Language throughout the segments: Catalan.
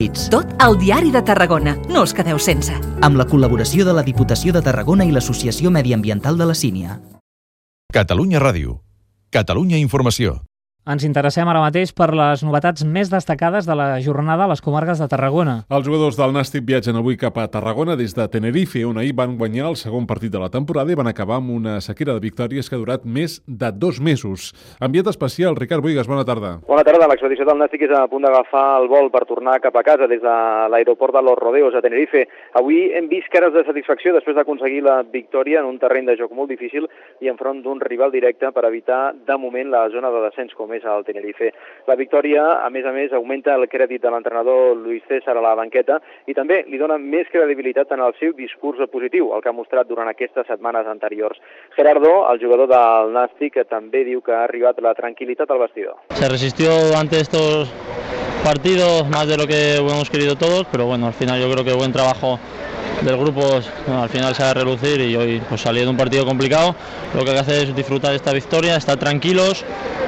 Tot al Diari de Tarragona. No us quedeu sense. Amb la col·laboració de la Diputació de Tarragona i l'Associació Mediambiental de la Sínia. Catalunya Ràdio. Catalunya Informació. Ens interessem ara mateix per les novetats més destacades de la jornada a les comarques de Tarragona. Els jugadors del Nàstic viatgen avui cap a Tarragona des de Tenerife, on ahir van guanyar el segon partit de la temporada i van acabar amb una sequera de victòries que ha durat més de 2 mesos. Ambient especial, Ricard Boigas, bona tarda. Bona tarda. L'expedició del Nàstic és a punt d'agafar el vol per tornar cap a casa des de l'aeroport de Los Rodeos a Tenerife. Avui hem vist cares de satisfacció després d'aconseguir la victòria en un terreny de joc molt difícil i enfront d'un rival directe per evitar, de moment, la zona de descens, com és el Tenerife. La victòria, a més, augmenta el crèdit de l'entrenador Luis César a la banqueta i també li dona més credibilitat en el seu discurs positiu, el que ha mostrat durant aquestes setmanes anteriors. Gerardo, el jugador del Nàstic, també diu que ha arribat la tranquil·litat al vestidor. Se resistió ante estos partidos más de lo que hemos querido todos, pero bueno, al final yo creo que buen trabajo del grupo al final se va a relucir y hoy pues salió de un partido complicado. Lo que hay que hacer es disfrutar de esta victoria, estar tranquilos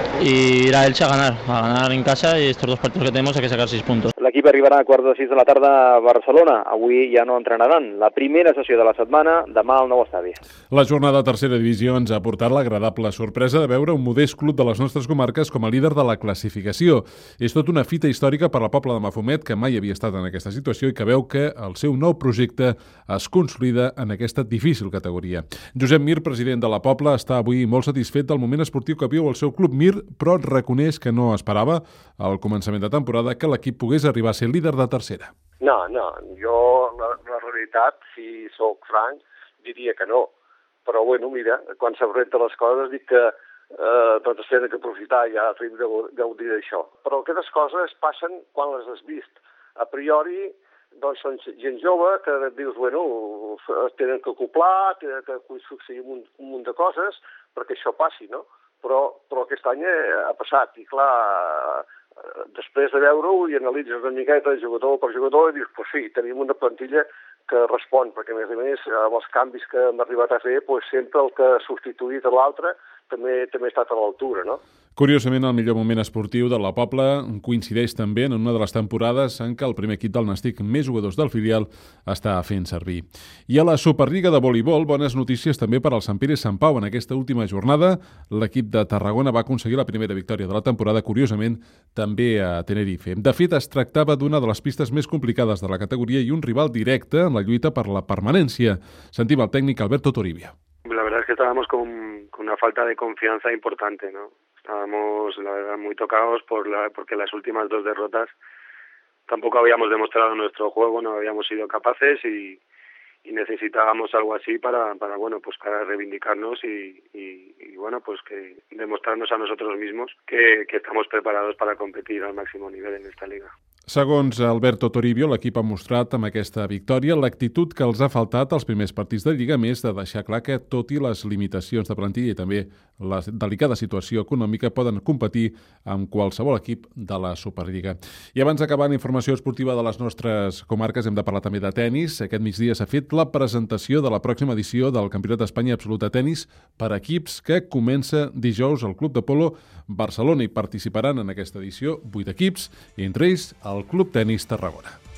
y ir a Elche a ganar en casa y estos 2 partidos que tenemos hay que sacar 6 puntos. L'equip arribarà a 5:45 de la tarda a Barcelona. Avui ja no entrenaran. La primera sessió de la setmana, demà al nou estadi. La jornada de tercera divisió ens ha portat l'agradable sorpresa de veure un modest club de les nostres comarques com a líder de la classificació. És tot una fita històrica per la Pobla de Mafumet, que mai havia estat en aquesta situació i que veu que el seu nou projecte es consolida en aquesta difícil categoria. Josep Mir, president de la Pobla, està avui molt satisfet del moment esportiu que viu el seu club. Mir, però reconeix que no esperava al començament de temporada que l'equip pogués arribar a ser líder de tercera. No, jo la realitat, si sóc franc, diria que no. Però bueno, mira, quan s'apreten les coses dic que doncs tenen que aprofitar i ja hem de gaudir d'això. Però aquestes coses passen quan les has vist. A priori, doncs són gent jove que dius, bueno, tenen que acoplar, tenen que succeir un munt de coses perquè això passi, no? Però aquest any ha passat i clar, després de veure-ho i analitzes una miqueta jugador per jugador i dius, pues sí, tenim una plantilla que respon, perquè a més amb els canvis que hem arribat a fer, pues sempre el que ha substituït a l'altre també ha estat a l'altura, no? Curiosament, el millor moment esportiu de la Pobla coincideix també en una de les temporades en què el primer equip del Nàstic, més jugadors del filial, està fent servir. I a la Superliga de voleibol, bones notícies també per al Sant Pere Sant Pau. En aquesta última jornada, l'equip de Tarragona va aconseguir la primera victòria de la temporada, curiosament, també a Tenerife. De fet, es tractava d'una de les pistes més complicades de la categoria i un rival directe en la lluita per la permanència. Sentim el tècnic Alberto Toribia. La verdad es que estábamos con una falta de confianza importante, ¿no? Estábamos, la verdad, muy tocados porque las últimas 2 derrotas tampoco habíamos demostrado nuestro juego, no habíamos sido capaces y necesitábamos algo así para reivindicarnos y bueno, pues que demostrarnos a nosotros mismos que estamos preparados para competir al máximo nivel en esta liga. Segons Alberto Toribio, l'equip ha mostrat amb aquesta victòria l'actitud que els ha faltat als primers partits de Lliga, més de deixar clar que, tot i les limitacions de plantilla i també la delicada situació econòmica, poden competir amb qualsevol equip de la Superliga. I abans d'acabar la informació esportiva de les nostres comarques, hem de parlar també de tennis. Aquest migdia s'ha fet la presentació de la pròxima edició del Campionat d'Espanya Absolut de Tenis per equips, que comença dijous al Club de Polo Barcelona, i participaran en aquesta edició 8 equips, entre ells el Club Tenis Tarragona.